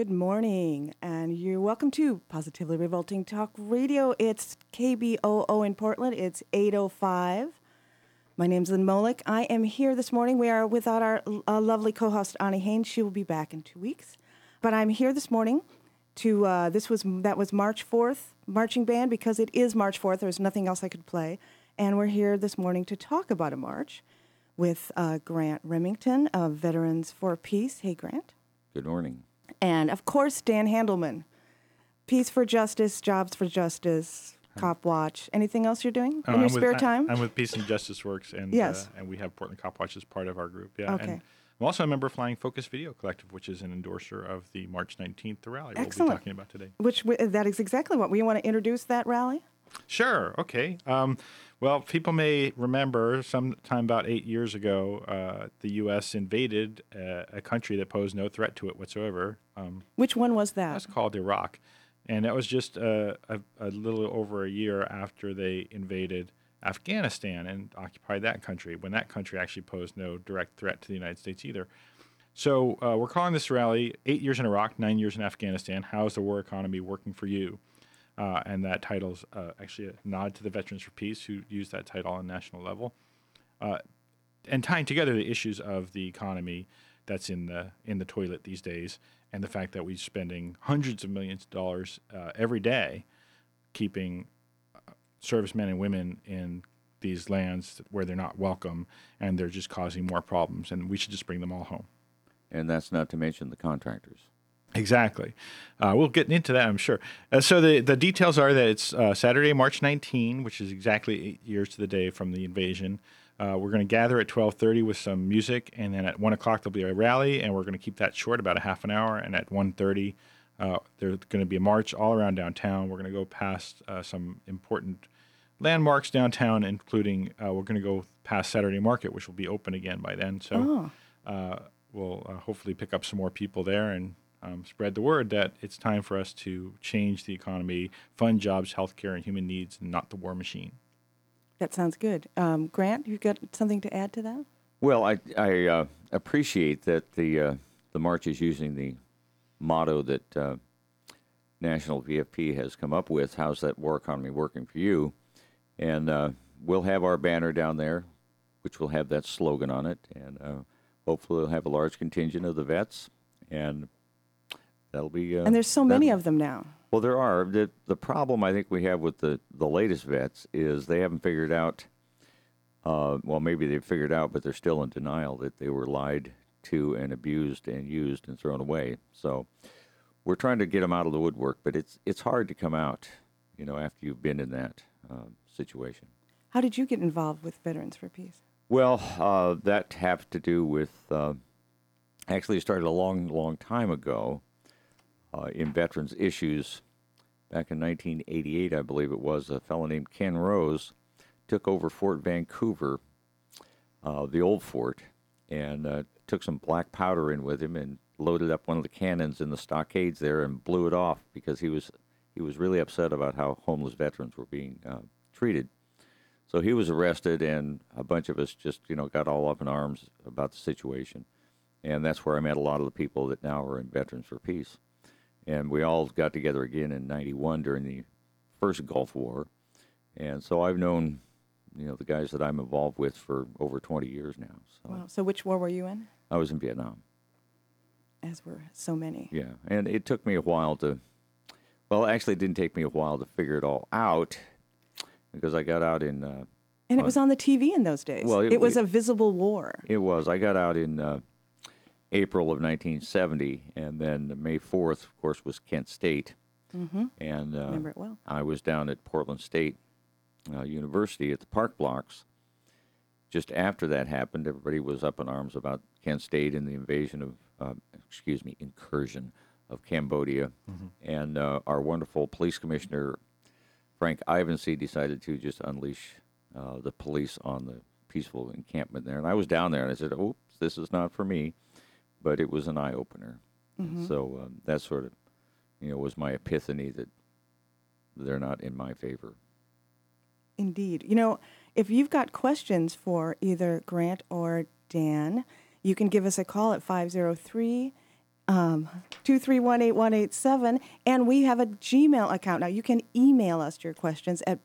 Good morning, and you're welcome to Positively Revolting Talk Radio. It's KBOO in Portland. It's 8:05. My name's Lynn Molick. I am here this morning. We are without our lovely co-host, Ani Haynes. She will be back in 2 weeks. But I'm here this morning to, that was March 4th marching band, because it is March 4th. There's nothing else I could play. And we're here this morning to talk about a march with Grant Remington of Veterans for Peace. Hey, Grant. Good morning. And, of course, Dan Handelman. Peace for Justice, Jobs for Justice, Cop Watch. Anything else you're doing in your spare time? I'm with Peace and Justice Works, and yes. And we have Portland Cop Watch as part of our group. Yeah. Okay. And I'm also a member of Flying Focus Video Collective, which is an endorser of the March 19th rally Excellent. we'll be talking about today. That is exactly what we want to introduce that rally. Sure. Okay. Well, people may remember sometime about 8 years ago, the U.S. invaded a country that posed no threat to it whatsoever. Which one was that? That's called Iraq. And that was just a little over a year after they invaded Afghanistan and occupied that country, when that country actually posed no direct threat to the United States either. So we're calling this rally 8 years in Iraq, 9 years in Afghanistan. How is the war economy working for you? And that title's actually a nod to the Veterans for Peace, who used that title on a national level, and tying together the issues of the economy that's in the toilet these days, and the fact that we're spending hundreds of millions of dollars every day keeping servicemen and women in these lands where they're not welcome, and they're just causing more problems, and we should just bring them all home. And that's not to mention the contractors. Exactly. We'll get into that, I'm sure. So the details are that it's Saturday, March 19, which is exactly 8 years to the day from the invasion. We're going to gather at 12:30 with some music, and then at 1 o'clock there'll be a rally, and we're going to keep that short, about a half an hour. And at 1:30, there's going to be a march all around downtown. We're going to go past some important landmarks downtown, including we're going to go past Saturday Market, which will be open again by then. So we'll hopefully pick up some more people there and spread the word that it's time for us to change the economy, fund jobs, healthcare, and human needs, and not the war machine. That sounds good. Grant, you've got something to add to that? Well, I appreciate that the march is using the motto that National VFP has come up with. How's that war economy working for you? And we'll have our banner down there, which will have that slogan on it, and hopefully we'll have a large contingent of the vets, and that'll be. And there's so many of them now. Well, there are. The problem I think we have with the latest vets is they haven't figured out, well, maybe they've figured out, but they're still in denial that they were lied to and abused and used and thrown away. So we're trying to get them out of the woodwork, but it's hard to come out, after you've been in that situation. How did you get involved with Veterans for Peace? Well, that has to do with, actually it started a long, long time ago. In veterans issues, back in 1988, I believe it was, a fellow named Ken Rose took over Fort Vancouver, the old fort, and took some black powder in with him and loaded up one of the cannons in the stockades there and blew it off because he was really upset about how homeless veterans were being treated. So he was arrested, and a bunch of us just, got all up in arms about the situation. And that's where I met a lot of the people that now are in Veterans for Peace. And we all got together again in 91 during the first Gulf War. And so I've known, the guys that I'm involved with for over 20 years now. So. Wow. So which war were you in? I was in Vietnam. As were so many. Yeah. And it took me a while actually it didn't take me a while to figure it all out because I got out in... and it was on the TV in those days. Well, it was a visible war. It was. I got out in... April of 1970, and then May 4th, of course, was Kent State. Mm-hmm. And remember it well. I was down at Portland State University at the Park Blocks. Just after that happened, everybody was up in arms about Kent State and the incursion of Cambodia. Mm-hmm. And our wonderful police commissioner, Frank Ivancy, decided to just unleash the police on the peaceful encampment there. And I was down there, and I said, oops, this is not for me. But it was an eye-opener. Mm-hmm. So that sort of, was my epiphany that they're not in my favor. Indeed. If you've got questions for either Grant or Dan, you can give us a call at 503 231-8187, and we have a Gmail account. Now, you can email us your questions at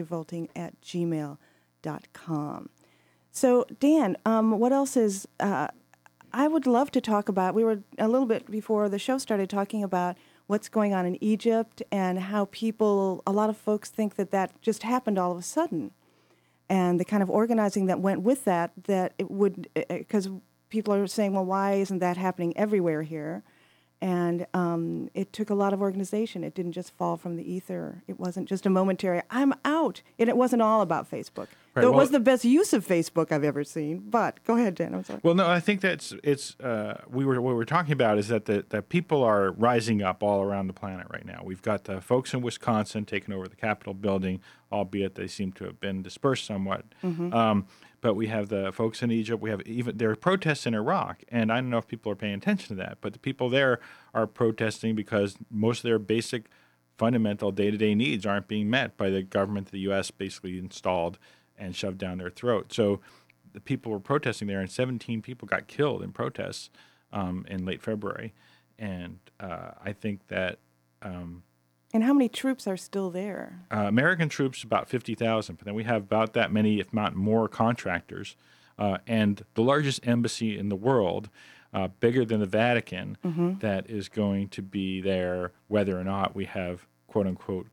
positivelyrevolting@gmail.com. So, Dan, what else is, I would love to talk about, we were a little bit before the show started talking about what's going on in Egypt and how a lot of folks think that just happened all of a sudden. And the kind of organizing that went with that it would, because people are saying, well, why isn't that happening everywhere here? And it took a lot of organization. It didn't just fall from the ether. It wasn't just a momentary, I'm out. And it wasn't all about Facebook. Right, Though it was the best use of Facebook I've ever seen. But go ahead, Dan. I'm sorry. Well, no, I think what we're talking about is that that people are rising up all around the planet right now. We've got the folks in Wisconsin taking over the Capitol building, albeit they seem to have been dispersed somewhat. But we have the folks in Egypt. There are protests in Iraq, and I don't know if people are paying attention to that. But the people there are protesting because most of their basic, fundamental day-to-day needs aren't being met by the government the U.S. basically installed and shoved down their throat. So the people were protesting there, and 17 people got killed in protests in late February. And I think that. And how many troops are still there? American troops, about 50,000, but then we have about that many, if not more, contractors. And the largest embassy in the world, bigger than the Vatican, that is going to be there whether or not we have, quote-unquote,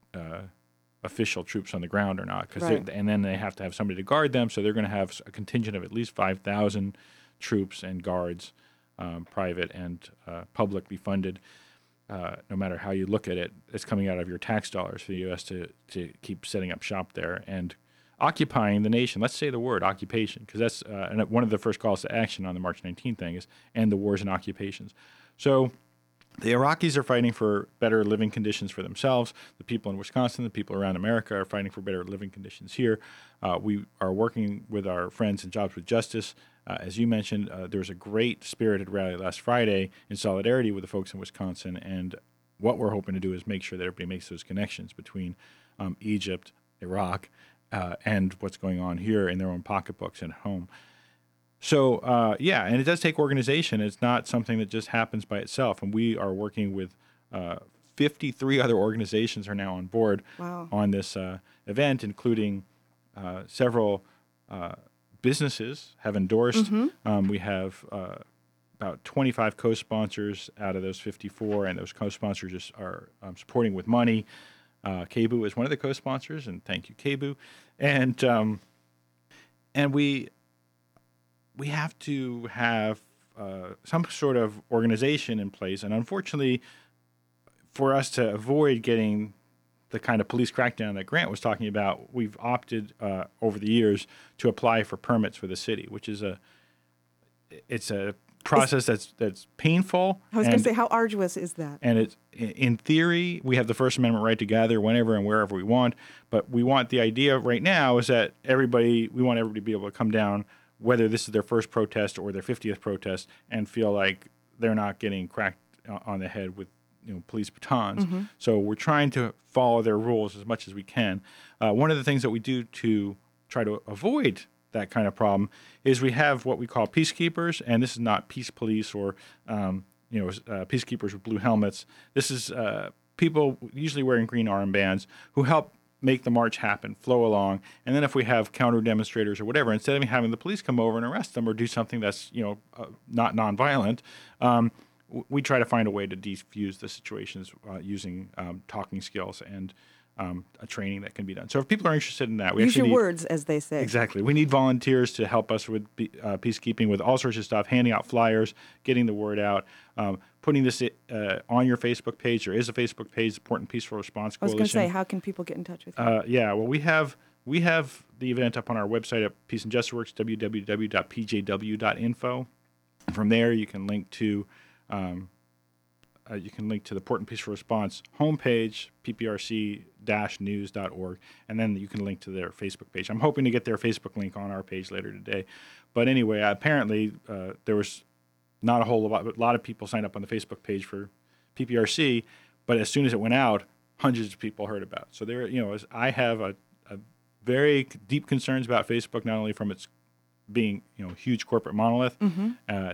official troops on the ground or not. Right. And then they have to have somebody to guard them, so they're going to have a contingent of at least 5,000 troops and guards, private and publicly funded. No matter how you look at it, it's coming out of your tax dollars for the U.S. to keep setting up shop there and occupying the nation. Let's say the word occupation, because that's one of the first calls to action on the March 19th thing is end the wars and occupations. So the Iraqis are fighting for better living conditions for themselves. The people in Wisconsin, the people around America are fighting for better living conditions here. We are working with our friends in Jobs with Justice. As you mentioned, there was a great spirited rally last Friday in solidarity with the folks in Wisconsin. And what we're hoping to do is make sure that everybody makes those connections between Egypt, Iraq, and what's going on here in their own pocketbooks and at home. So, and it does take organization. It's not something that just happens by itself. And we are working with 53 other organizations are now on board on this event, including several businesses have endorsed. We have about 25 co-sponsors out of those 54, and those co-sponsors just are supporting with money. KBOO is one of the co-sponsors, and thank you, KBOO. And we have to have some sort of organization in place, and unfortunately, for us to avoid getting the kind of police crackdown that Grant was talking about, we've opted over the years to apply for permits for the city, which is a process that's painful. I was going to say, how arduous is that? And it's, in theory, we have the First Amendment right to gather whenever and wherever we want, but we want the idea right now is that we want everybody to be able to come down, whether this is their first protest or their 50th protest, and feel like they're not getting cracked on the head with police batons. So we're trying to follow their rules as much as we can. One of the things that we do to try to avoid that kind of problem is we have what we call peacekeepers, and this is not peace police or peacekeepers with blue helmets. This is people usually wearing green armbands who help make the march happen, flow along. And then if we have counter demonstrators or whatever, instead of having the police come over and arrest them or do something that's not nonviolent, we try to find a way to defuse the situations using talking skills and a training that can be done. So if people are interested in that, we use actually your words, as they say. Exactly. We need volunteers to help us with peacekeeping, with all sorts of stuff, handing out flyers, getting the word out, putting this on your Facebook page. There is a Facebook page, Important Peaceful Response Coalition. I was going to say, how can people get in touch with you? Well, we have the event up on our website at Peace and Justice Works, www.pjw.info. From there, you can link to the Important Peaceful Response homepage, pprc-news.org, and then you can link to their Facebook page. I'm hoping to get their Facebook link on our page later today. But anyway, apparently there was not a lot of people signed up on the Facebook page for PPRC, but as soon as it went out, hundreds of people heard about it. So there, I have a very deep concerns about Facebook, not only from its being, huge corporate monolith that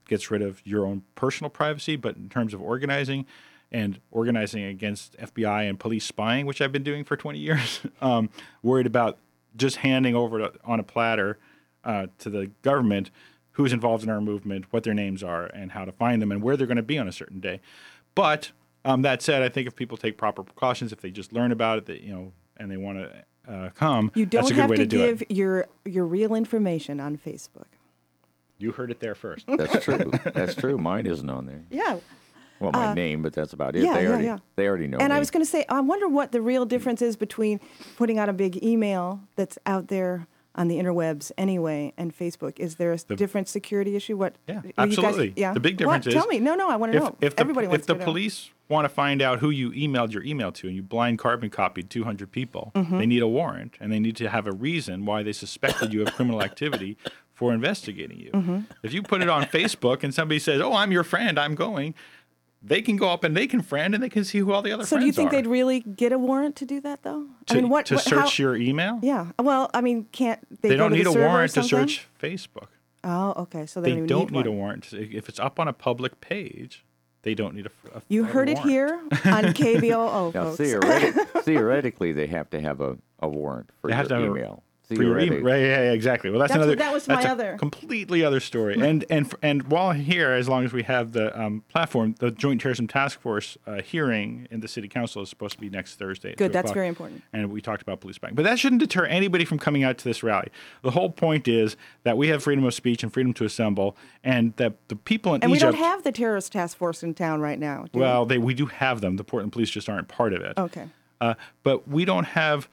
gets rid of your own personal privacy, but in terms of organizing and organizing against FBI and police spying, which I've been doing for 20 years, worried about just handing over on a platter to the government who's involved in our movement, what their names are, and how to find them, and where they're going to be on a certain day. But that said, I think if people take proper precautions, if they just learn about it, that, and they want to come, You that's don't a good have way to to do give it. your real information on Facebook. You heard it there first. That's true. That's true. Mine isn't on there. Yeah. Well, my name, but that's about it. yeah, they yeah, already yeah. they already know And me. I was going to say, I wonder what the real difference is between putting out a big email that's out there on the interwebs anyway and Facebook. Is there a different security issue? What? Yeah, you guys- absolutely. yeah. The big difference What? is Tell me. No, I want to know. Everybody wants if the to know. police want to find out who you emailed your email to and you blind carbon copied 200 people, they need a warrant and they need to have a reason why they suspected you of criminal activity for investigating you. If you put it on Facebook and somebody says, "Oh, I'm your friend, I'm going," they can go up and they can friend and they can see who all the other So friends do you think are. they'd really get a warrant to do that, though? To search your email? Yeah. Well, I mean, can't they? They go don't to need the a server or warrant to something? search Facebook. Oh, okay. So They don't don't even need a one. warrant. If it's up on a public page, they don't need a You a heard it warrant. here on KBOO, Now, folks. theoretically, they have to have a warrant for They your have to have a- email. For your email, Theoretically. right? Yeah, exactly. Well, That was my that's a other. completely other story. And while here, as long as we have the platform, the Joint Terrorism Task Force hearing in the City Council is supposed to be next Thursday. At Good, 2 that's o'clock. very important. And we talked about police spying, but that shouldn't deter anybody from coming out to this rally. The whole point is that we have freedom of speech and freedom to assemble, and that the people in And we Egypt. don't have the terrorist task force in town right now. Do well, we do have them. The Portland Police just aren't part of it. we? Okay. But we don't have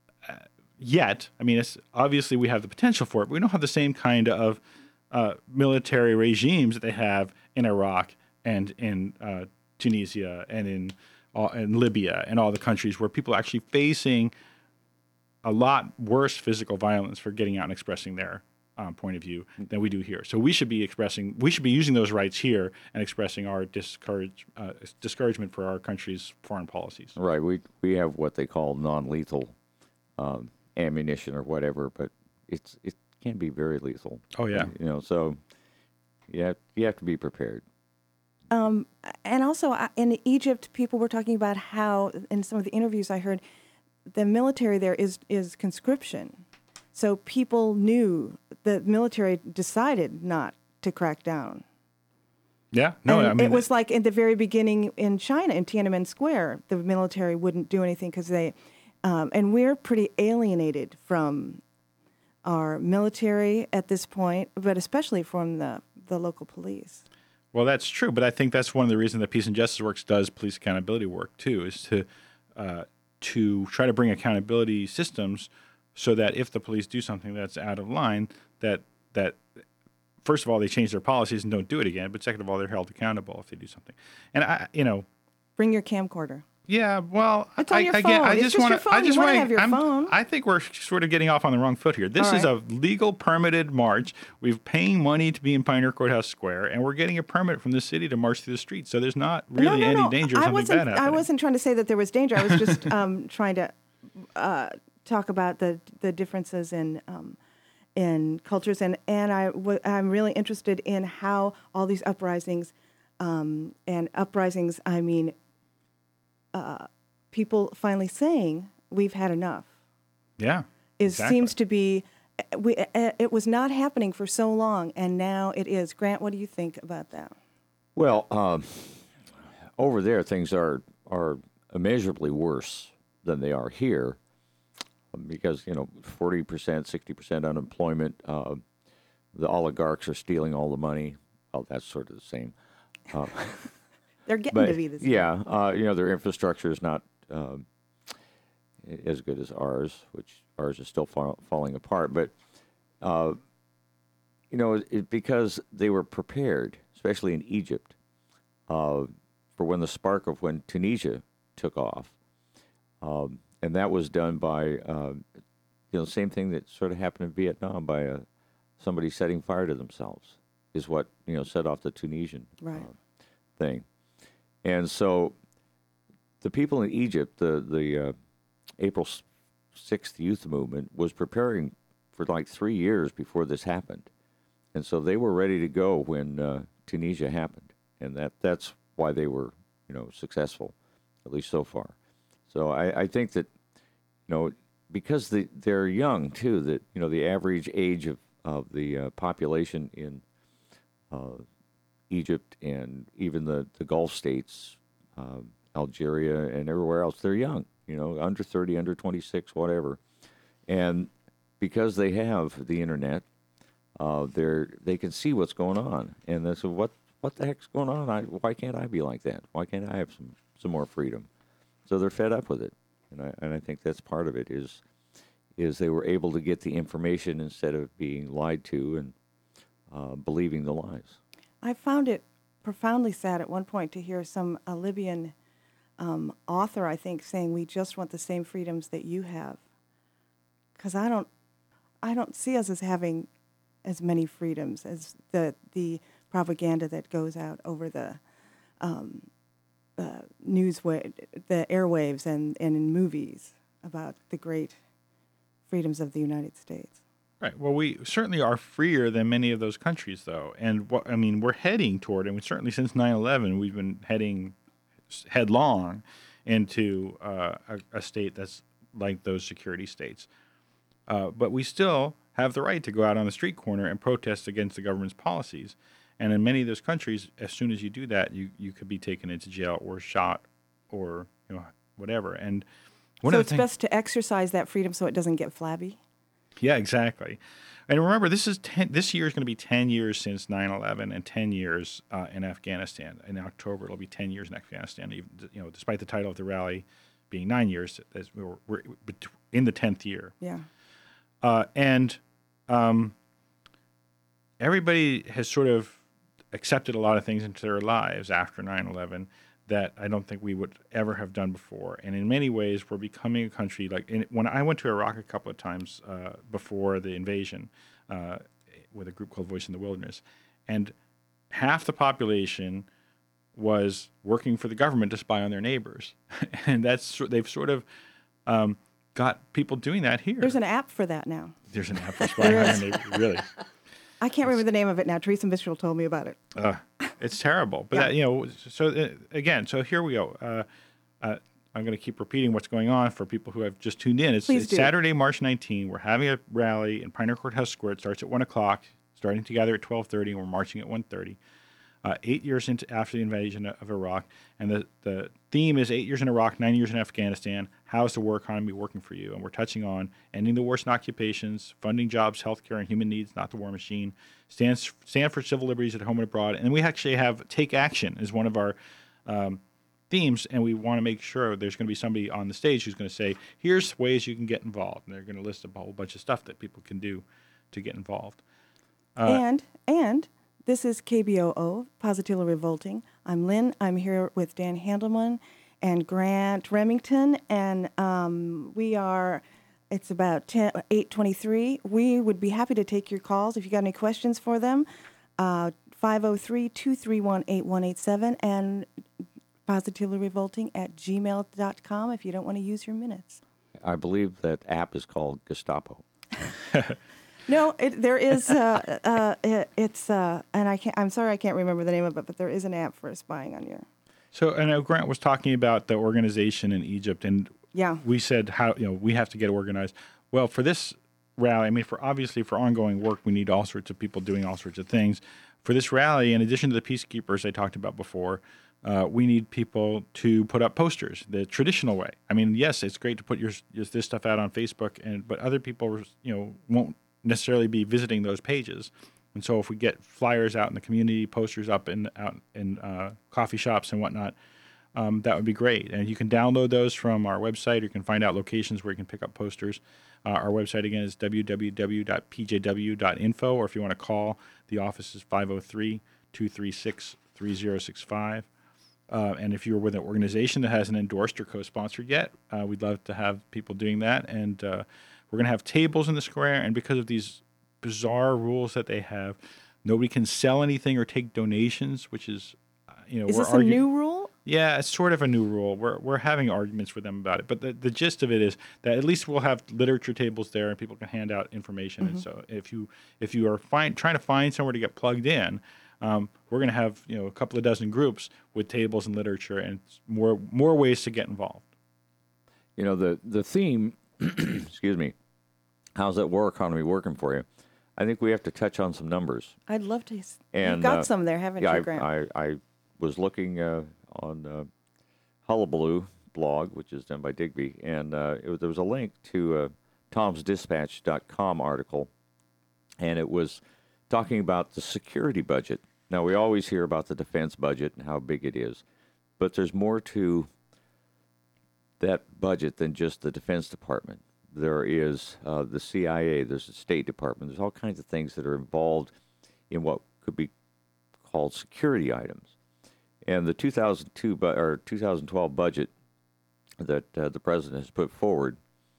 yet. I mean, obviously we have the potential for it, but we don't have the same kind of military regimes that they have in Iraq and in Tunisia and in Libya and all the countries where people are actually facing a lot worse physical violence for getting out and expressing their point of view than we do here. So we should be using those rights here and expressing our discouragement for our country's foreign policies. Right. We have what they call non-lethal ammunition or whatever, but it can be very lethal. Oh, yeah. So you have to be prepared. And also in Egypt, people were talking about how, in some of the interviews I heard, the military there is conscription. So people knew the military decided not to crack down. Yeah, no, And I mean, it was like in the very beginning in China, in Tiananmen Square, the military wouldn't do anything because they, and we're pretty alienated from our military at this point, but especially from the local police. well, that's true, but I think that's one of the reasons that Peace and Justice Works does police accountability work too, is to try to bring accountability systems so that if the police do something that's out of line, that first of all they change their policies and don't do it again, but second of all they're held accountable if they do something. And Bring your camcorder. yeah, well, It's on your again, phone. I It's just just want your phone. You wanna have your phone. I think we're sort of getting off on the wrong foot here. This All is a right. legal permitted march. We're paying money to be in Pioneer Courthouse Square, and we're getting a permit from the city to march through the streets. So there's not really any danger of something bad happening. I wasn't trying to say that there was danger. I was just trying to talk about the differences in cultures, and I'm really interested in how all these uprisings, I mean, people finally saying we've had enough. Yeah, Seems to be. It was not happening for so long, and now it is. Grant, what do you think about that? Well, over there things are immeasurably worse than they are here, because 40%, 60% unemployment. The oligarchs are stealing all the money. Well, that's sort of the same. They're getting to be the same. Yeah, their infrastructure is not as good as ours, which ours is still falling apart. But because they were prepared, especially in Egypt, for when Tunisia took off, and that was done by same thing that sort of happened in Vietnam by somebody setting fire to themselves is what set off the Tunisian Right. thing. And so the people in Egypt, the April 6th youth movement was preparing for like 3 years before this happened. And so they were ready to go when Tunisia happened, and that's why they were, successful, at least so far. So I think that, because they're young too, that the average age of the population in Egypt and even the Gulf states, Algeria and everywhere else, they're young, under 30, under 26, whatever. And because they have the internet, they can see what's going on. And they say, what the heck's going on? Why can't I be like that? Why can't I have some more freedom? So they're fed up with it. And I think that's part of it is they were able to get the information instead of being lied to and believing the lies. I found it profoundly sad at one point to hear a Libyan author, I think, saying we just want the same freedoms that you have. Because I don't see us as having as many freedoms as the propaganda that goes out over the the airwaves and in movies about the great freedoms of the United States. Right. Well, we certainly are freer than many of those countries, though. And we're heading toward, and certainly since 9/11, we've been heading headlong into a state that's like those security states. But we still have the right to go out on the street corner and protest against the government's policies. And in many of those countries, as soon as you do that, you could be taken into jail or shot or whatever. And so it's best to exercise that freedom so it doesn't get flabby. Yeah, exactly. And remember, this year is going to be 10 years since 9/11 and 10 years in Afghanistan. In October, it'll be 10 years in Afghanistan. Even, despite the title of the rally being 9 years, as we're in the 10th year. Yeah. And everybody has sort of accepted a lot of things into their lives after 9/11 that I don't think we would ever have done before. And in many ways, we're becoming a country when I went to Iraq a couple of times before the invasion with a group called Voice in the Wilderness, and half the population was working for the government to spy on their neighbors, and they've sort of got people doing that here. There's an app for that now. There's an app for spying on your neighbors, really. I can't remember the name of it now. Teresa Mitchell told me about it. It's terrible. But, Yeah. So here we go. I'm going to keep repeating what's going on for people who have just tuned in. It's Please do. Saturday, March 19. We're having a rally in Pioneer Courthouse Square. It starts at 1 o'clock, starting together at 12:30, and we're marching at 1:30. 8 years after the invasion of Iraq. And the theme is 8 years in Iraq, 9 years in Afghanistan. How's the war economy working for you? And we're touching on ending the wars and occupations, funding jobs, healthcare, and human needs, not the war machine. Stand for civil liberties at home and abroad. And we actually have Take Action as one of our themes. And we want to make sure there's going to be somebody on the stage who's going to say, here's ways you can get involved. And they're going to list a whole bunch of stuff that people can do to get involved. And this is KBOO, Positively Revolting. I'm Lynn. I'm here with Dan Handelman and Grant Remington, and it's about 8:23. We would be happy to take your calls if you got any questions for them. 503-231-8187 and positivelyrevolting@gmail.com if you don't want to use your minutes. I believe that app is called Gestapo. No, there is. And I'm sorry I can't remember the name of it, but there is an app for spying on you. So I know Grant was talking about the organization in Egypt, and Yeah. we said how we have to get organized. Well, for this rally, for ongoing work, we need all sorts of people doing all sorts of things. For this rally, in addition to the peacekeepers I talked about before, we need people to put up posters the traditional way. Yes, it's great to put this stuff out on Facebook, but other people, won't necessarily be visiting those pages. And so if we get flyers out in the community, posters up out in coffee shops and whatnot, that would be great. And you can download those from our website, or you can find out locations where you can pick up posters. Our website, again, is www.pjw.info, or if you want to call, the office is 503-236-3065. And if you're with an organization that hasn't endorsed or co-sponsored yet, we'd love to have people doing that. And we're going to have tables in the square, and because of these bizarre rules that they have, nobody can sell anything or take donations, which is, Is this a new rule? Yeah, it's sort of a new rule. We're having arguments with them about it, but the gist of it is that at least we'll have literature tables there, and people can hand out information. Mm-hmm. And so if you are trying to find somewhere to get plugged in, we're going to have a couple of dozen groups with tables and literature and more ways to get involved. The theme, excuse me, how's that war economy working for you? I think we have to touch on some numbers. I'd love to. And, You've got some there, haven't you, Grant? I was looking on Hullabaloo blog, which is done by Digby, and there was a link to Tom'sDispatch.com article, and it was talking about the security budget. Now, we always hear about the defense budget and how big it is, but there's more to that budget than just the Defense Department. There is the CIA, there's the State Department, there's all kinds of things that are involved in what could be called security items. And the 2012 budget that the president has put forward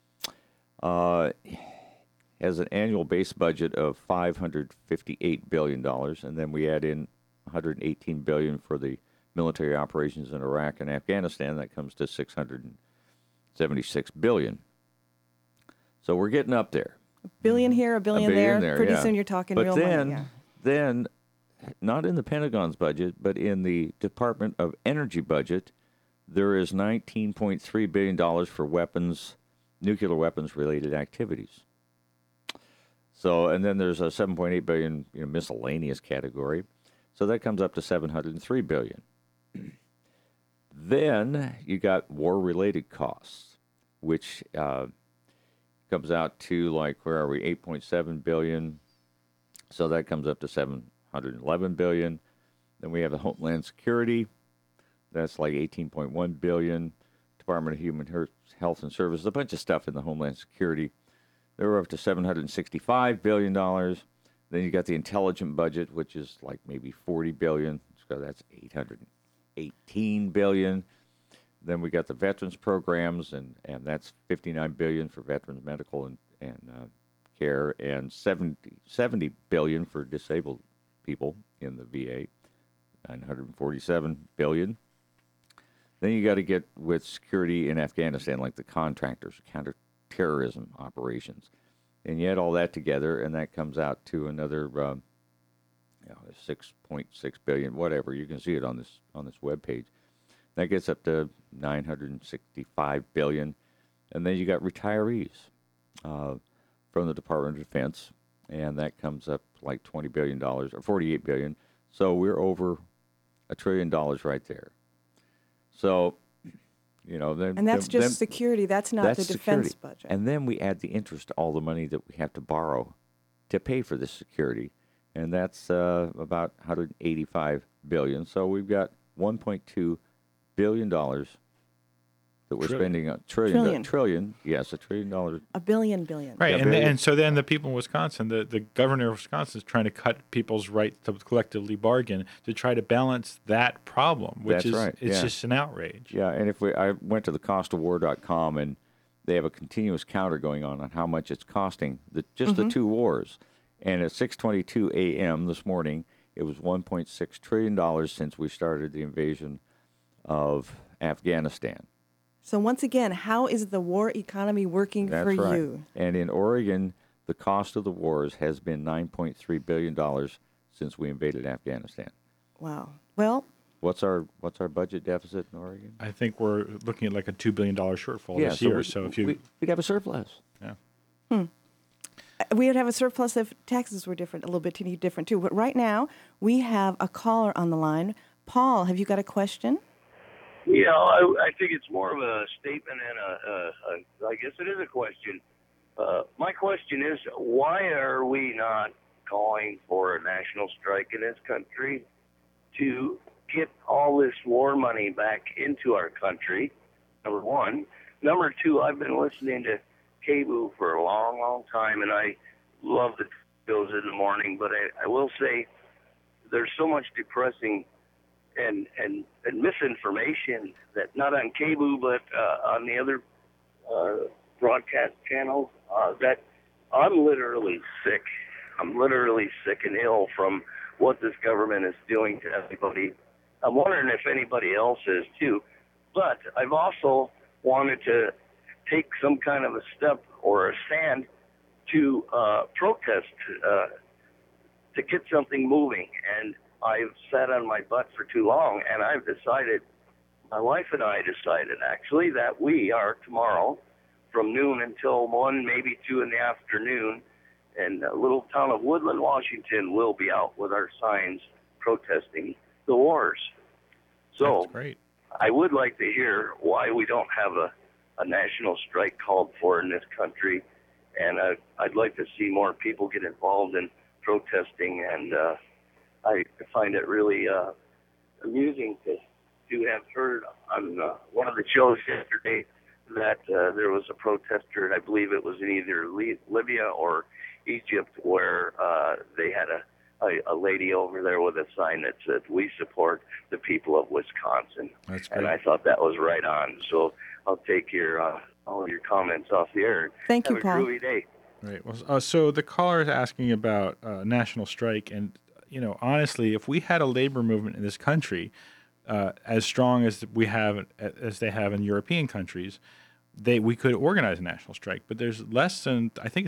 has an annual base budget of $558 billion, and then we add in $118 billion for the military operations in Iraq and Afghanistan. That comes to $676 billion. So we're getting up there. A billion here, a billion there. Pretty soon you're talking real money. Yeah. Then, not in the Pentagon's budget, but in the Department of Energy budget, there is $19.3 billion for nuclear weapons-related activities. So, and then there's a $7.8 billion miscellaneous category. So that comes up to $703 billion. Then you got war-related costs, which comes out to where are we? $8.7 billion. So that comes up to $711 billion. Then we have the Homeland Security. That's like $18.1 billion. Department of Human Health and Services, a bunch of stuff in the Homeland Security. They're up to $765 billion. Then you got the intelligence budget, which is like maybe $40 billion. So that's $818 billion. Then we got the veterans programs, and that's $59 billion for veterans medical and care, and $70 billion for disabled people in the VA, $947 billion. Then you got to get with security in Afghanistan, like the contractors, counterterrorism operations, and you add all that together, and that comes out to another $6.6 billion, whatever. You can see it on this webpage. That gets up to $965 billion, and then you got retirees from the Department of Defense, and that comes up like $20 billion or $48 billion. So we're over $1 trillion right there. So, and that's just security. That's not the defense security. Budget. And then we add the interest to all the money that we have to borrow to pay for this security, and that's about $185 billion. So we've got $1.2 billion that we're spending on trillion. Yes, $1 trillion. A billion. Right, Yeah, and so then the people in Wisconsin, the governor of Wisconsin is trying to cut people's right to collectively bargain to try to balance that problem, which it's just an outrage. Yeah, and I went to the costofwar.com, and they have a continuous counter going on how much it's costing the two wars. And at 6:22 a.m. this morning, it was $1.6 trillion since we started the invasion of Afghanistan. So once again, how is the war economy working for you? And in Oregon, the cost of the wars has been $9.3 billion since we invaded Afghanistan. Wow. Well, what's our budget deficit in Oregon? I think we're looking at like a $2 billion shortfall this year. So if we'd have a surplus. Yeah. We would have a surplus if taxes were different, a little bit different too. But right now, we have a caller on the line. Paul, have you got a question? Yeah, I think it's more of a statement and I guess it is a question. My question is, why are we not calling for a national strike in this country to get all this war money back into our country, number one? Number two, I've been listening to KBOO for a long, long time, and I love the shows in the morning, but I will say there's so much depressing and misinformation that not on KBOO but on the other broadcast channels that I'm literally sick. I'm literally sick and ill from what this government is doing to everybody. I'm wondering if anybody else is too. But I've also wanted to take some kind of a step or a stand to protest, to get something moving. And I've sat on my butt for too long, and I've decided, my wife and I decided actually, that we are tomorrow from noon until 1, maybe 2 in the afternoon, and the little town of Woodland, Washington will be out with our signs protesting the wars. So That's great. I would like to hear why we don't have a national strike called for in this country, and I'd like to see more people get involved in protesting, and I find it really amusing to have heard on one of the shows yesterday that there was a protester, and I believe it was in either Libya or Egypt, where they had a lady over there with a sign that said, "We support the people of Wisconsin." That's great. And I thought that was right on. So I'll take all of your comments off the air. Thank you, Have Paul. a groovy day. Right. Well, so the caller is asking about national strike, and honestly, if we had a labor movement in this country as strong as they have in European countries, we could organize a national strike. But there's less than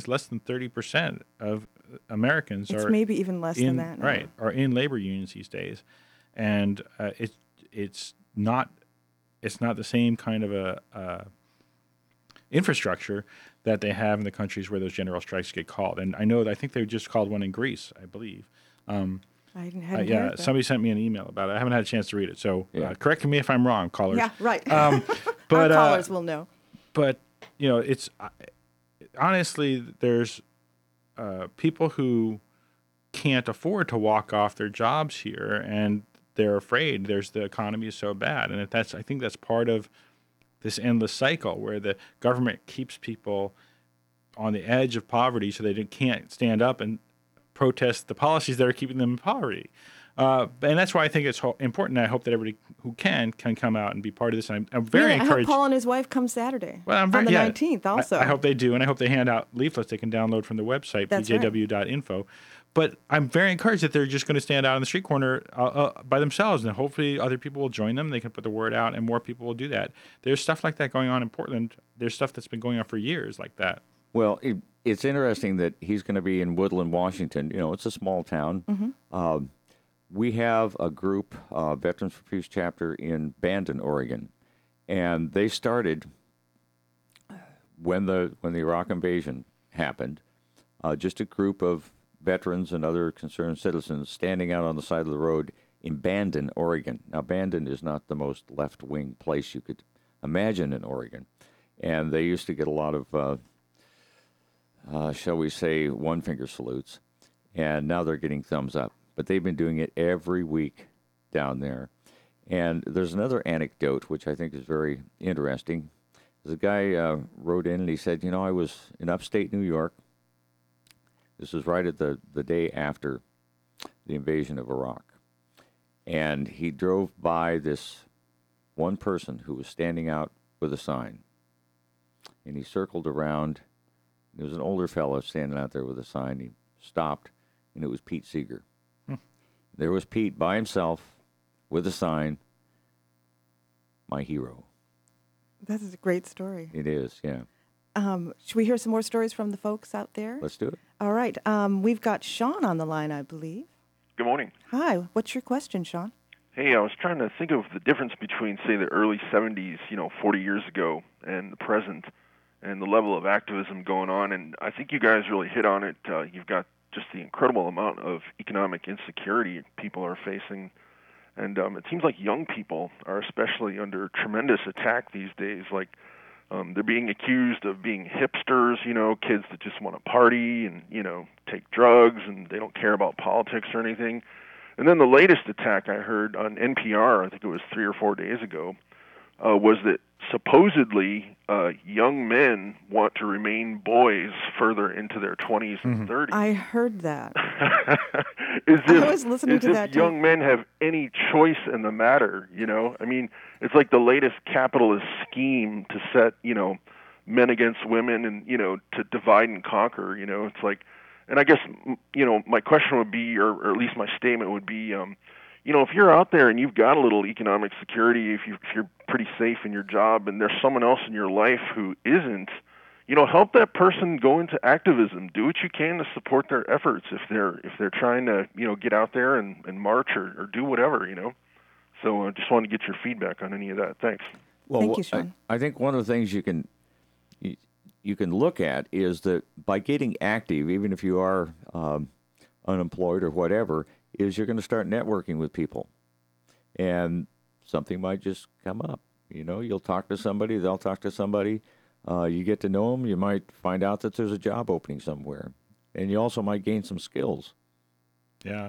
30% of Americans It's are maybe even less than that now. Right, are in labor unions these days, and it's not the same kind of a infrastructure that they have in the countries where those general strikes get called. And I think they just called one in Greece, I believe. I hadn't heard Yeah, that. somebody sent me an email about it. I haven't had a chance to read it, so Yeah. correct me if I'm wrong, callers. Yeah, right. But Our callers will know. but it's honestly, there's people who can't afford to walk off their jobs here, and they're afraid. The economy is so bad, and I think that's part of this endless cycle where the government keeps people on the edge of poverty, so they can't stand up and protest the policies that are keeping them in poverty. And that's why I think it's important. I hope that everybody who can come out and be part of this. And I'm very I hope encouraged. Paul and his wife come Saturday Well, on the 19th also. I hope they do, and I hope they hand out leaflets they can download from the website, That's right. pjw.info. But I'm very encouraged that they're just going to stand out on the street corner by themselves, and hopefully other people will join them. They can put the word out, and more people will do that. There's stuff like that going on in Portland. There's stuff that's been going on for years like that. Well, it's interesting that he's going to be in Woodland, Washington. It's a small town. Mm-hmm. We have a group, Veterans for Peace chapter in Bandon, Oregon, and they started when the Iraq invasion happened. Just a group of veterans and other concerned citizens standing out on the side of the road in Bandon, Oregon. Now, Bandon is not the most left-wing place you could imagine in Oregon, and they used to get a lot of shall we say, one-finger salutes, and now they're getting thumbs up. But they've been doing it every week down there. And there's another anecdote, which I think is very interesting. There's a guy wrote in, and he said, I was in upstate New York. This was right at the day after the invasion of Iraq. And he drove by this one person who was standing out with a sign. And he circled around. There was an older fellow standing out there with a sign. He stopped, and it was Pete Seeger. There was Pete by himself with a sign, my hero. That is a great story. It is, yeah. Should we hear some more stories from the folks out there? Let's do it. All right. We've got Sean on the line, I believe. Good morning. Hi. What's your question, Sean? Hey, I was trying to think of the difference between, say, the early 70s, 40 years ago, and the present, and the level of activism going on. And I think you guys really hit on it. You've got just the incredible amount of economic insecurity people are facing. And it seems like young people are especially under tremendous attack these days. Like, they're being accused of being hipsters, kids that just want to party and, take drugs, and they don't care about politics or anything. And then the latest attack I heard on NPR, I think it was 3 or 4 days ago, was that supposedly young men want to remain boys further into their 20s and 30s. I heard that. I was listening to that, too. Young men have any choice in the matter, I mean, it's like the latest capitalist scheme to set, men against women and, to divide and conquer, it's like, and I guess, my question would be, or at least my statement would be, if you're out there and you've got a little economic security, if you're pretty safe in your job, and there's someone else in your life who isn't, help that person go into activism. Do what you can to support their efforts if they're trying to, get out there and march or do whatever. So I just wanted to get your feedback on any of that. Thanks. Well, Thank you, Sean. I think one of the things you can look at is that by getting active, even if you are unemployed or whatever, is you're going to start networking with people, and something might just come up. You'll talk to somebody, they'll talk to somebody. You get to know them. You might find out that there's a job opening somewhere, and you also might gain some skills. Yeah.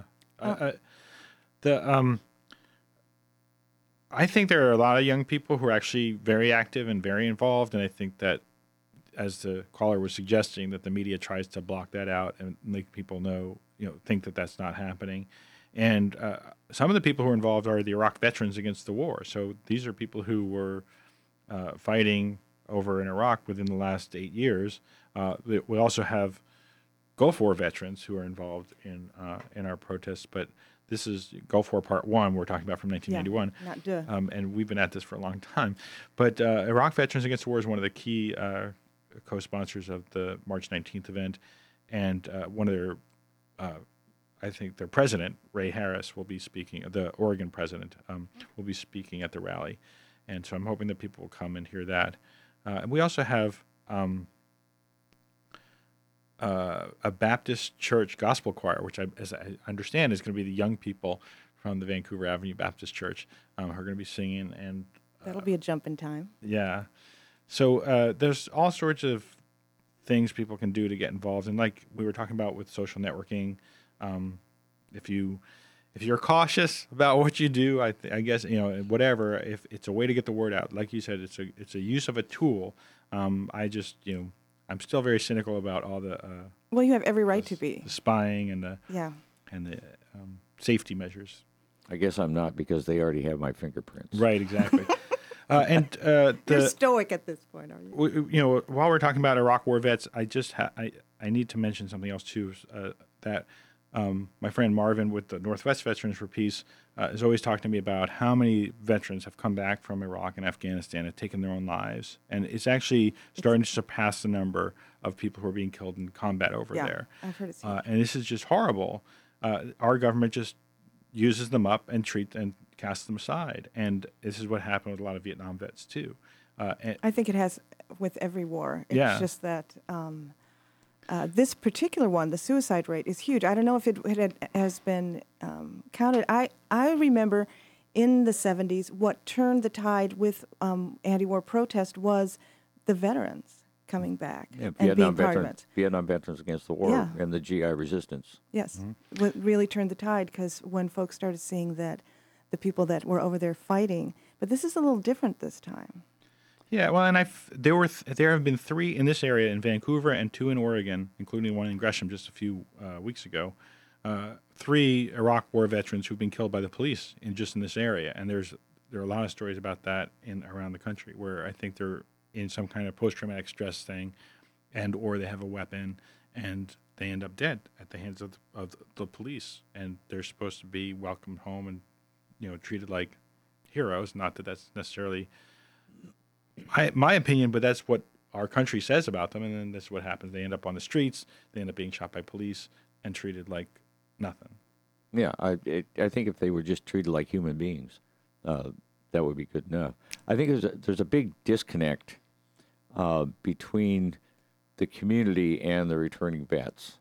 I think there are a lot of young people who are actually very active and very involved, and I think that, as the caller was suggesting, that the media tries to block that out and make people think that that's not happening. And some of the people who are involved are the Iraq veterans against the war. So these are people who were fighting over in Iraq within the last 8 years. We also have Gulf War veterans who are involved in our protests, but this is Gulf War Part 1 we're talking about from 1991. Yeah, not duh. And we've been at this for a long time. But Iraq Veterans Against the War is one of the key co-sponsors of the March 19th event. And one of their, I think their president, Ray Harris, will be speaking, the Oregon president, will be speaking at the rally. And so I'm hoping that people will come and hear that. And we also have a Baptist church gospel choir, which, as I understand, is going to be the young people from the Vancouver Avenue Baptist Church who are going to be singing. And That'll be a jump in time. yeah. So there's all sorts of things people can do to get involved. And like we were talking about with social networking, if you're cautious about what you do, I guess, whatever, if it's a way to get the word out, like you said, it's a use of a tool. I'm still very cynical about all the Well, you have every right to be. the spying and the Yeah. safety measures. I guess I'm not, because they already have my fingerprints. Right, exactly. You're stoic at this point, are you? While we're talking about Iraq War vets, I need to mention something else too. That my friend Marvin with the Northwest Veterans for Peace has always talked to me about how many veterans have come back from Iraq and Afghanistan and taken their own lives, and it's actually starting to surpass the number of people who are being killed in combat over there. I've heard it. Huge. And this is just horrible. Our government just uses them up and casts them aside, and this is what happened with a lot of Vietnam vets too. I think it has with every war. It's Yeah. just that this particular one, the suicide rate, is huge. I don't know if it has been counted. I remember in the 70s what turned the tide with anti-war protest was the veterans coming back Yeah, and being part of it. Vietnam Veterans Against the War Yeah. and the GI resistance. Yes, what really turned the tide, because when folks started seeing that the people that were over there fighting, but this is a little different this time. Yeah, well, and there have been 3 in this area in Vancouver and 2 in Oregon, including one in Gresham just a few weeks ago. 3 Iraq War veterans who've been killed by the police in this area, and there are a lot of stories about that around the country where I think they're in some kind of post-traumatic stress thing, or they have a weapon, and they end up dead at the hands of the police, and they're supposed to be welcomed home and treated like heroes. Not that that's necessarily my opinion, but that's what our country says about them, and then that's what happens. They end up on the streets. They end up being shot by police and treated like nothing. Yeah, I think if they were just treated like human beings, that would be good enough. I think there's a big disconnect between the community and the returning vets.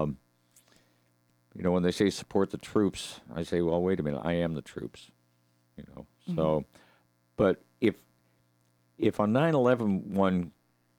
When they say support the troops, I say, well, wait a minute, I am the troops. So, but if on 9/11 one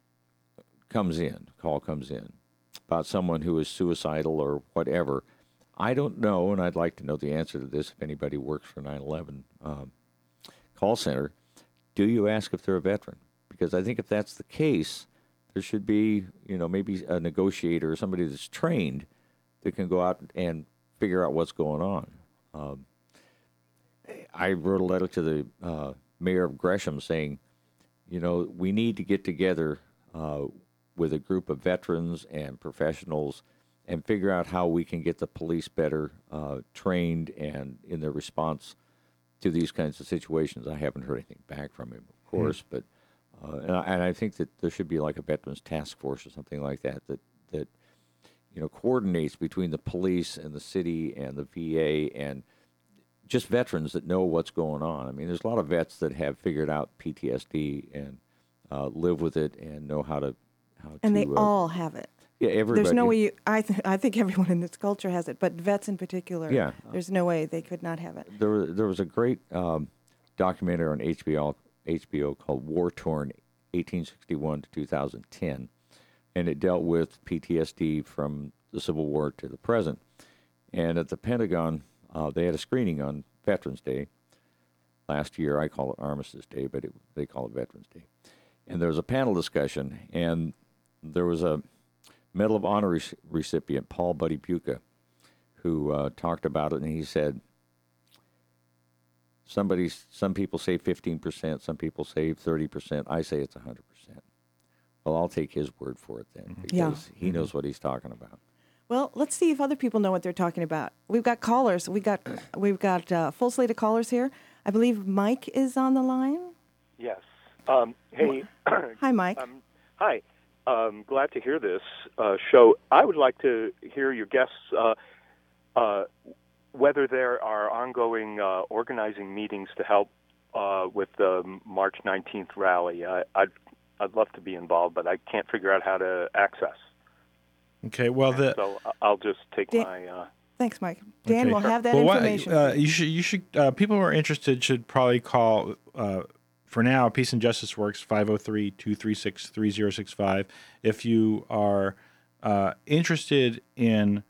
call comes in about someone who is suicidal or whatever, I don't know, and I'd like to know the answer to this if anybody works for 9/11 call center. Do you ask if they're a veteran? Because I think if that's the case, there should be, maybe a negotiator or somebody that's trained that can go out and figure out what's going on. I wrote a letter to the mayor of Gresham saying, we need to get together with a group of veterans and professionals and figure out how we can get the police better trained and in their response to these kinds of situations. I haven't heard anything back from him, of course, but And I think that there should be like a veterans task force or something like that that coordinates between the police and the city and the VA and just veterans that know what's going on. I mean, there's a lot of vets that have figured out PTSD and live with it and know how to. And they all have it. Yeah, everybody. There's no way I think everyone in this culture has it, but vets in particular. Yeah. There's no way they could not have it. There was a great documentary on HBO called War Torn, 1861 to 2010, and it dealt with PTSD from the Civil War to the present. And at the Pentagon, they had a screening on Veterans Day last year. I call it Armistice Day, but they call it Veterans Day. And there was a panel discussion, and there was a Medal of Honor recipient, Paul Buddy Buca, who talked about it, and he said, some people say 15%, some people say 30%. I say it's 100%. Well, I'll take his word for it then, because he knows what he's talking about. Well, let's see if other people know what they're talking about. We've got callers. We've got a full slate of callers here. I believe Mike is on the line. Yes. Hey. Hi, Mike. Hi. Glad to hear this show. I would like to hear your guests whether there are ongoing organizing meetings to help with the March 19th rally. I'd love to be involved, but I can't figure out how to access. Okay, well, so I'll just take my. Thanks, Mike. Dan okay. will have that information. You should. People who are interested should probably call. For now, Peace and Justice Works, 503-236-3065. If you are interested in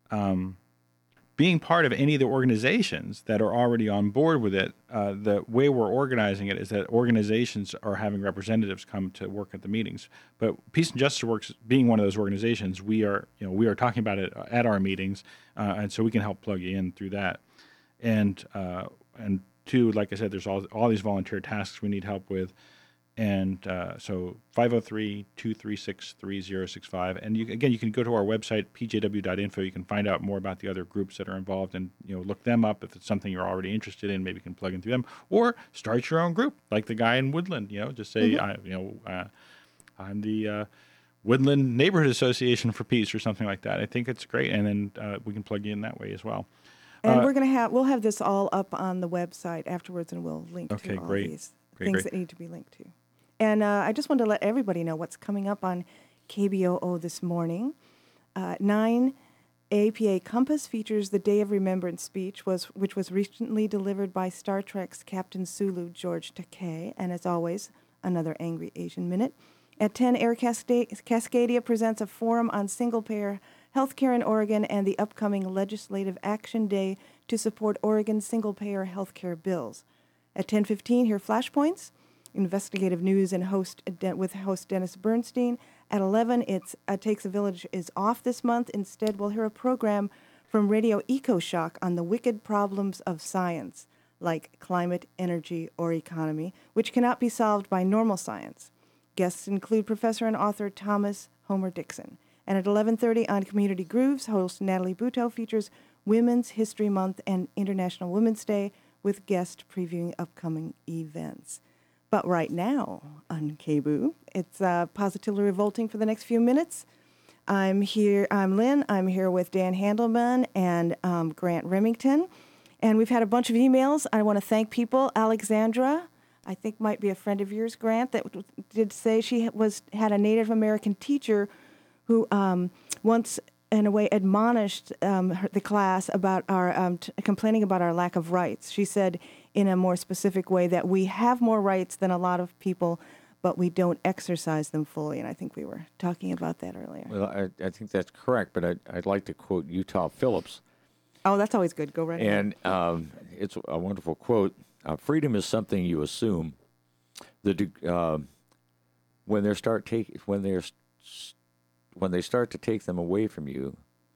being part of any of the organizations that are already on board with it, the way we're organizing it is that organizations are having representatives come to work at the meetings. But Peace and Justice Works, being one of those organizations, we are talking about it at our meetings, and so we can help plug you in through that. And two, like I said, there's all these volunteer tasks we need help with. And so 503-236-3065. And you can go to our website, pjw.info. You can find out more about the other groups that are involved and look them up. If it's something you're already interested in, maybe you can plug in through them. Or start your own group, like the guy in Woodland. Just say, I'm the Woodland Neighborhood Association for Peace or something like that. I think it's great. And then we can plug you in that way as well. And we'll have this all up on the website afterwards, and we'll link to all these things that need to be linked to. And I just wanted to let everybody know what's coming up on KBOO this morning. 9 APA Compass features the Day of Remembrance speech, which was recently delivered by Star Trek's Captain Sulu, George Takei. And as always, another Angry Asian Minute. At 10, Air Cascadia presents a forum on single-payer healthcare in Oregon and the upcoming Legislative Action Day to support Oregon's single-payer healthcare bills. At 10:15, hear Flashpoints, investigative news and with host Dennis Bernstein. At 11, it's Takes a Village is off this month. Instead, we'll hear a program from Radio EcoShock on the wicked problems of science, like climate, energy, or economy, which cannot be solved by normal science. Guests include professor and author Thomas Homer Dixon. And at 11:30 on Community Grooves, host Natalie Buteau features Women's History Month and International Women's Day with guests previewing upcoming events. But right now on KBOO, it's positively revolting for the next few minutes. I'm Lynn. I'm here with Dan Handelman and Grant Remington. And we've had a bunch of emails. I want to thank people. Alexandra, I think might be a friend of yours, Grant, that did say she had a Native American teacher who once, in a way, admonished the class about our complaining about our lack of rights. She said in a more specific way that we have more rights than a lot of people, but we don't exercise them fully. And I think we were talking about that earlier. Well, I think that's correct, but I'd like to quote Utah Phillips. Oh, that's always good. Go right ahead. And it's a wonderful quote. Freedom is something you assume. When they start to take them away from you,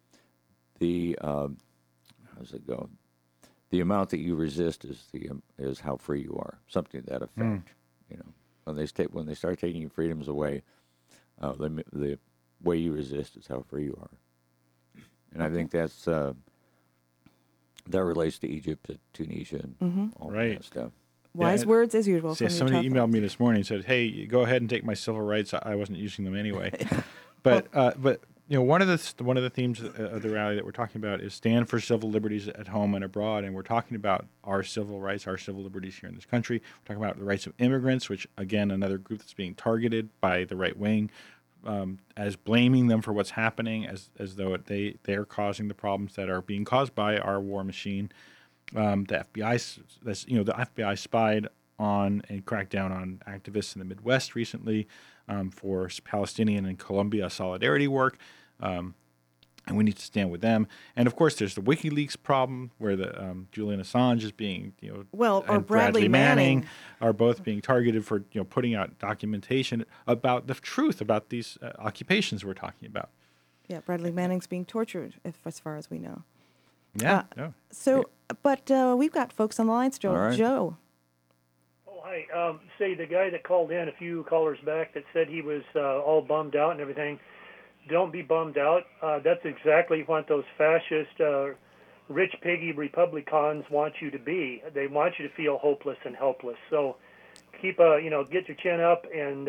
how's it go? The amount that you resist is how free you are. Something to that effect. When they start taking your freedoms away, the way you resist is how free you are. And I think that's that relates to Egypt, to Tunisia, and all that stuff. Wise words as usual from you. Somebody emailed me this morning and said, "Hey, go ahead and take my civil rights. I wasn't using them anyway." But one of the themes of the rally that we're talking about is stand for civil liberties at home and abroad, and we're talking about our civil rights, our civil liberties here in this country. We're talking about the rights of immigrants, which again another group that's being targeted by the right wing, as blaming them for what's happening, as though they're causing the problems that are being caused by our war machine. The FBI spied on and cracked down on activists in the Midwest recently for Palestinian and Colombia solidarity work, and we need to stand with them. And of course, there's the WikiLeaks problem where the Julian Assange is being, or Bradley Manning are both being targeted for putting out documentation about the truth about these occupations we're talking about. Yeah, Bradley Manning's being tortured, as far as we know. Yeah. But we've got folks on the line still. All right. Joe. Oh, hi. Say the guy that called in a few callers back that said he was all bummed out and everything. Don't be bummed out. That's exactly what those fascist, rich piggy Republicans want you to be. They want you to feel hopeless and helpless. So keep, get your chin up. And,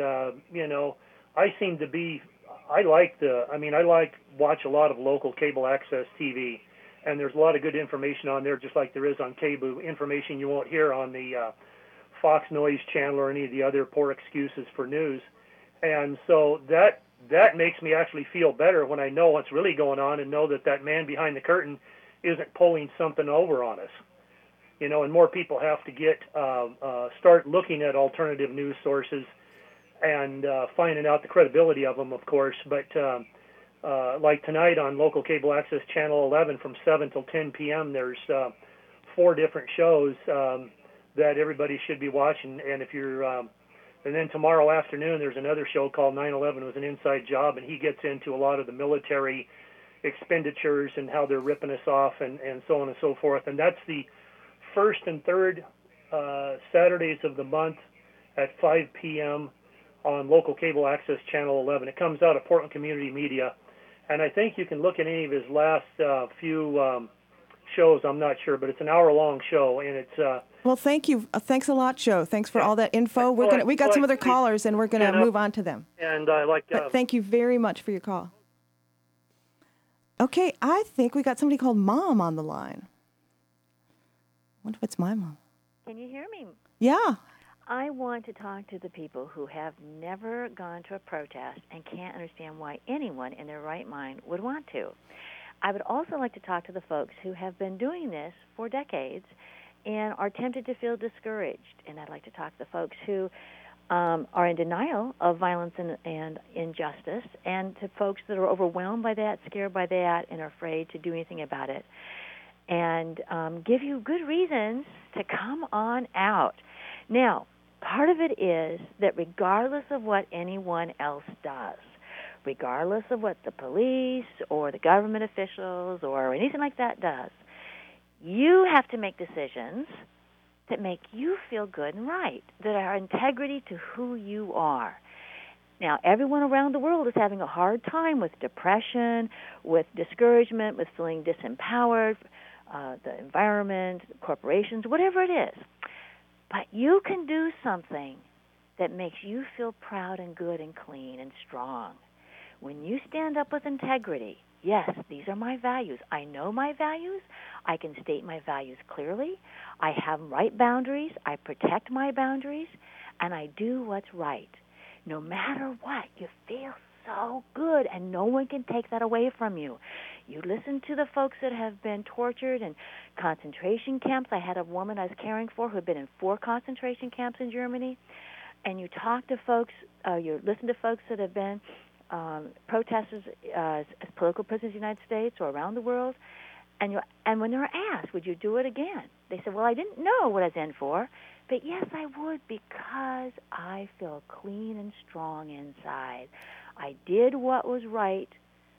I watch a lot of local cable access TV. And there's a lot of good information on there, just like there is on cable, information you won't hear on the Fox Noise channel or any of the other poor excuses for news. And so that makes me actually feel better when I know what's really going on and know that man behind the curtain isn't pulling something over on us. And more people have to start looking at alternative news sources and finding out the credibility of them, of course. But like tonight on local cable access channel 11 from 7 till 10 p.m., there's 4 different shows that everybody should be watching. And if you're, and then tomorrow afternoon, there's another show called 9/11 was an inside job, and he gets into a lot of the military expenditures and how they're ripping us off and so on and so forth. And that's the first and third Saturdays of the month at 5 p.m. on local cable access channel 11. It comes out of Portland Community Media. And I think you can look at any of his last few shows. I'm not sure, but it's an hour-long show, and it's. Well, thank you. Thanks a lot, Joe. Thanks for all that info. We got some other callers, and we're gonna move on to them. And I like. Thank you very much for your call. Okay, I think we got somebody called Mom on the line. I wonder if it's my mom. Can you hear me? Yeah. I want to talk to the people who have never gone to a protest and can't understand why anyone in their right mind would want to. I would also like to talk to the folks who have been doing this for decades and are tempted to feel discouraged. And I'd like to talk to the folks who are in denial of violence and injustice, and to folks that are overwhelmed by that, scared by that, and are afraid to do anything about it. And give you good reasons to come on out. Now, part of it is that regardless of what anyone else does, regardless of what the police or the government officials or anything like that does, you have to make decisions that make you feel good and right, that are integrity to who you are. Now, everyone around the world is having a hard time with depression, with discouragement, with feeling disempowered, the environment, corporations, whatever it is. But you can do something that makes you feel proud and good and clean and strong. When you stand up with integrity, yes, these are my values. I know my values. I can state my values clearly. I have right boundaries. I protect my boundaries. And I do what's right. No matter what, you feel so good, and no one can take that away from you. You listen to the folks that have been tortured in concentration camps. I had a woman I was caring for who had been in 4 concentration camps in Germany. And you talk to folks, you listen to folks that have been protesters as political prisoners in the United States or around the world. And when they're asked, would you do it again? They said, well, I didn't know what I was in for, but yes, I would, because I feel clean and strong inside. I did what was right,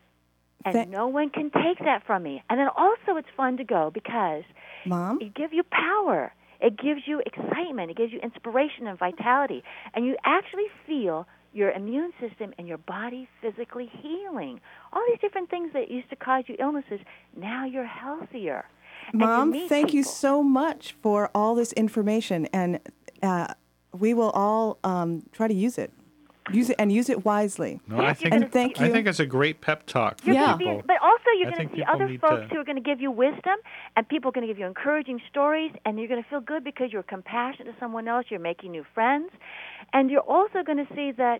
and no one can take that from me. And then also it's fun to go because Mom? It gives you power. It gives you excitement. It gives you inspiration and vitality. And you actually feel your immune system and your body physically healing. All these different things that used to cause you illnesses, now you're healthier. Mom, thank you so much for all this information. And we will all try to use it. Use it wisely. No, I think And thank you. I think it's a great pep talk for You're gonna people. but also you're I going think to see people other need folks to- who are going to give you wisdom, and people are going to give you encouraging stories, and you're going to feel good because you're compassionate to someone else. You're making new friends, and you're also going to see that,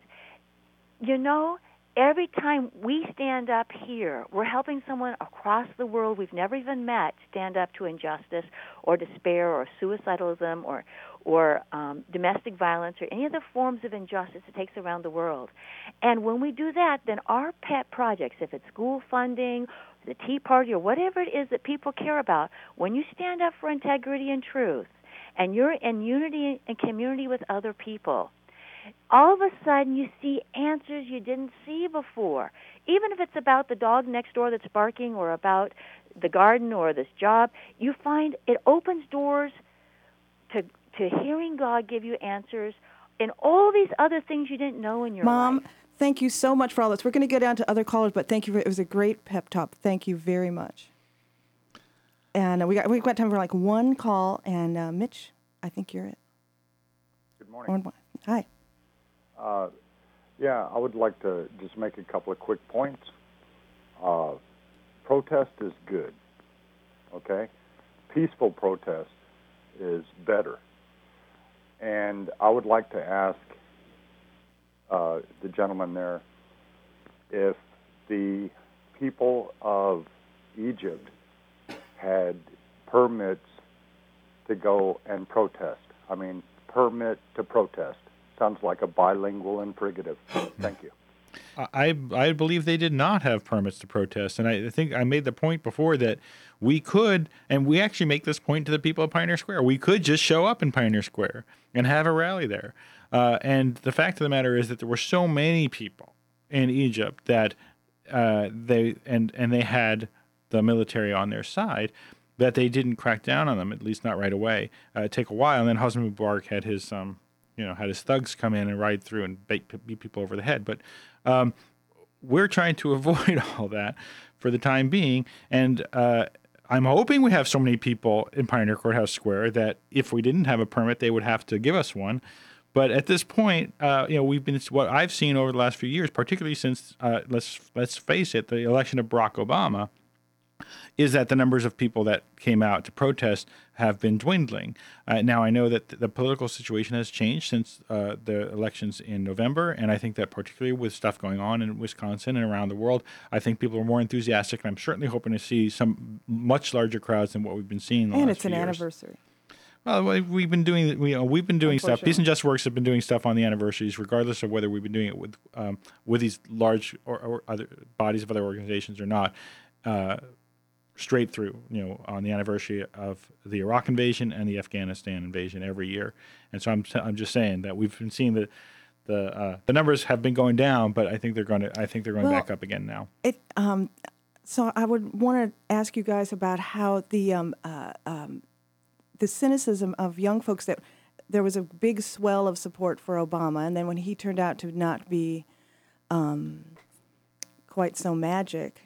every time we stand up here, we're helping someone across the world we've never even met stand up to injustice or despair or suicidalism or domestic violence or any other forms of injustice it takes around the world. And when we do that, then our pet projects, if it's school funding, the Tea Party, or whatever it is that people care about, when you stand up for integrity and truth, and you're in unity and community with other people, all of a sudden you see answers you didn't see before. Even if it's about the dog next door that's barking or about the garden or this job, you find it opens doors to hearing God give you answers in all these other things you didn't know in your Mom, life. thank you so much for all this. We're going to go down to other callers, but thank you. It was a great pep talk. Thank you very much. And we got time for like one call. And Mitch, I think you're it. Good morning. Hi. Yeah, I would like to just make a couple of quick points. Protest is good, okay? Peaceful protest is better. And I would like to ask the gentleman there if the people of Egypt had permits to go and protest. I mean, permit to protest. Sounds like a bilingual imperative. Thank you. I believe they did not have permits to protest, and I think I made the point before that we could, and we actually make this point to the people of Pioneer Square, we could just show up in Pioneer Square and have a rally there. And the fact of the matter is that there were so many people in Egypt that they had the military on their side that they didn't crack down on them, at least not right away. It'd take a while, and then Hosni Mubarak had his had his thugs come in and ride through and beat people over the head. But we're trying to avoid all that for the time being. And I'm hoping we have so many people in Pioneer Courthouse Square that if we didn't have a permit, they would have to give us one. But at this point, we've been what I've seen over the last few years, particularly since let's face it, the election of Barack Obama, is that the numbers of people that came out to protest have been dwindling. Now, I know that the political situation has changed since the elections in November, and I think that particularly with stuff going on in Wisconsin and around the world, I think people are more enthusiastic, and I'm certainly hoping to see some much larger crowds than what we've been seeing in the And last it's an few years. anniversary. Well, we've been doing stuff. Peace and Justice Works have been doing stuff on the anniversaries, regardless of whether we've been doing it with these large or other bodies of other organizations or not. Straight through, on the anniversary of the Iraq invasion and the Afghanistan invasion every year. And so I'm just saying that we've been seeing the numbers have been going down, but I think they're going back up again now. So I would want to ask you guys about how the cynicism of young folks, that there was a big swell of support for Obama, and then when he turned out to not be quite so magic,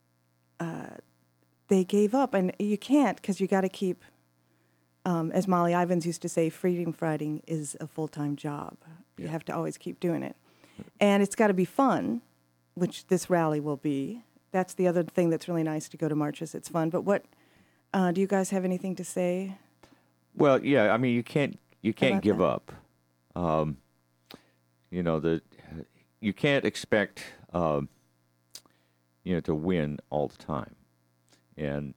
they gave up. And you can't, because you got to keep, as Molly Ivins used to say, freedom fighting is a full-time job. You have to always keep doing it. And it's got to be fun, which this rally will be. That's the other thing that's really nice to go to marches. It's fun. But what, do you guys have anything to say? Well, yeah, I mean, you can't give up. You can't expect, to win all the time. And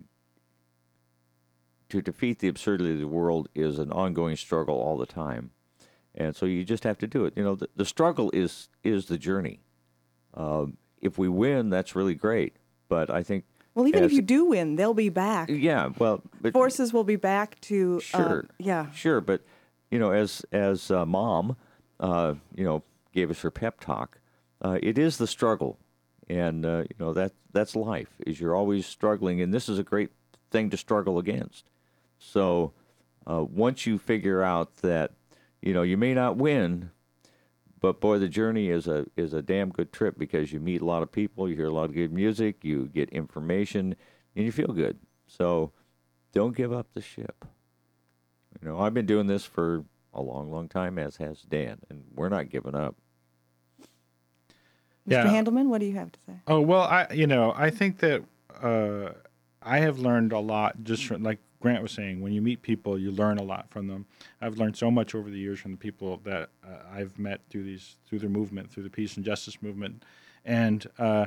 to defeat the absurdity of the world is an ongoing struggle all the time. And so you just have to do it. The struggle is the journey. If we win, that's really great. But I think... Well, even if you do win, they'll be back. Yeah, well... But, forces will be back to... Sure. Sure, but, as Mom, gave us her pep talk, it is the struggle. And, that's life, is you're always struggling, and this is a great thing to struggle against. So once you figure out that, you may not win, but, boy, the journey is a damn good trip, because you meet a lot of people, you hear a lot of good music, you get information, and you feel good. So don't give up the ship. I've been doing this for a long, long time, as has Dan, and we're not giving up. Mr. Handelman, what do you have to say? Oh, well, I think that I have learned a lot just from, like Grant was saying, when you meet people, you learn a lot from them. I've learned so much over the years from the people that I've met through their movement, through the peace and justice movement. And,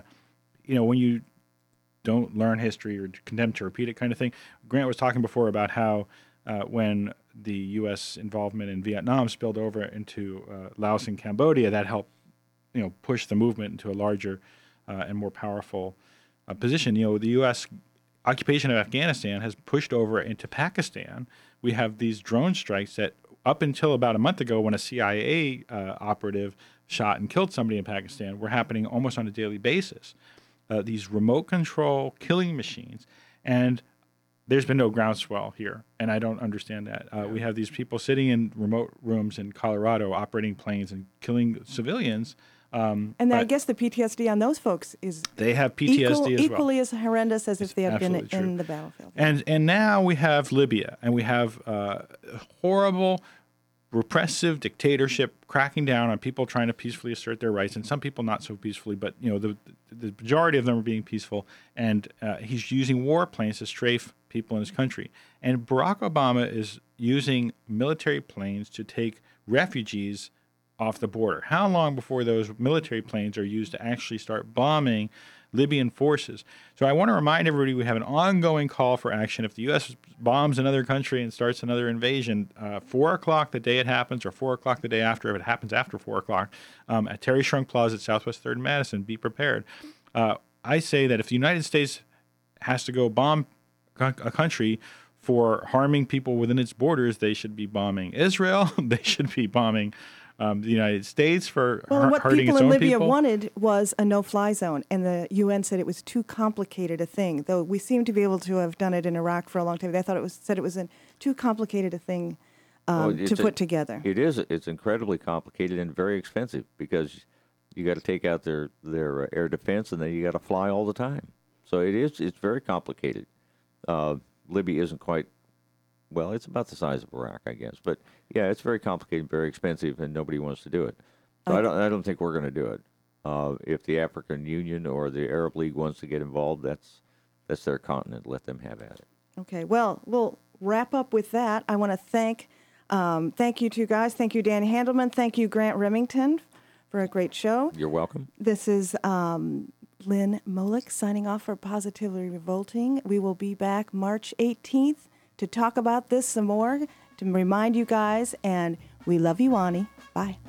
when you don't learn history or condemn to repeat it kind of thing, Grant was talking before about how when the U.S. involvement in Vietnam spilled over into Laos and Cambodia, that helped push the movement into a larger and more powerful position. The U.S. occupation of Afghanistan has pushed over into Pakistan. We have these drone strikes that, up until about a month ago, when a CIA operative shot and killed somebody in Pakistan, were happening almost on a daily basis. These remote control killing machines, and there's been no groundswell here, and I don't understand that. We have these people sitting in remote rooms in Colorado operating planes and killing civilians. And I guess the PTSD on those folks is they have PTSD as well. Equally as horrendous as if they had been in the battlefield. And now we have Libya, and we have horrible, repressive dictatorship cracking down on people trying to peacefully assert their rights, and some people not so peacefully, but the majority of them are being peaceful. And he's using warplanes to strafe people in his country. And Barack Obama is using military planes to take refugees off the border. How long before those military planes are used to actually start bombing Libyan forces? So I want to remind everybody we have an ongoing call for action. If the U.S. bombs another country and starts another invasion, 4 o'clock the day it happens, or 4 o'clock the day after, if it happens after 4 o'clock, at Terry Shrunk Plaza at Southwest 3rd and Madison, be prepared. I say that if the United States has to go bomb a country for harming people within its borders, they should be bombing Israel. They should be bombing the United States for hurting its own people. What people in Libya wanted was a no-fly zone, and the UN said it was too complicated a thing. Though we seem to be able to have done it in Iraq for a long time. They thought it was too complicated a thing to put together. It is. It's incredibly complicated and very expensive because you got to take out their air defense, and then you got to fly all the time. So it's very complicated. Libya isn't quite. Well, it's about the size of Iraq, I guess. But, yeah, it's very complicated, very expensive, and nobody wants to do it. So I don't think we're going to do it. If the African Union or the Arab League wants to get involved, that's their continent. Let them have at it. Okay. Well, we'll wrap up with that. I want to thank you two guys. Thank you, Dan Handelman. Thank you, Grant Remington, for a great show. You're welcome. This is Lynn Molik signing off for Positively Revolting. We will be back March 18th. To talk about this some more, to remind you guys, and we love you, Ani. Bye.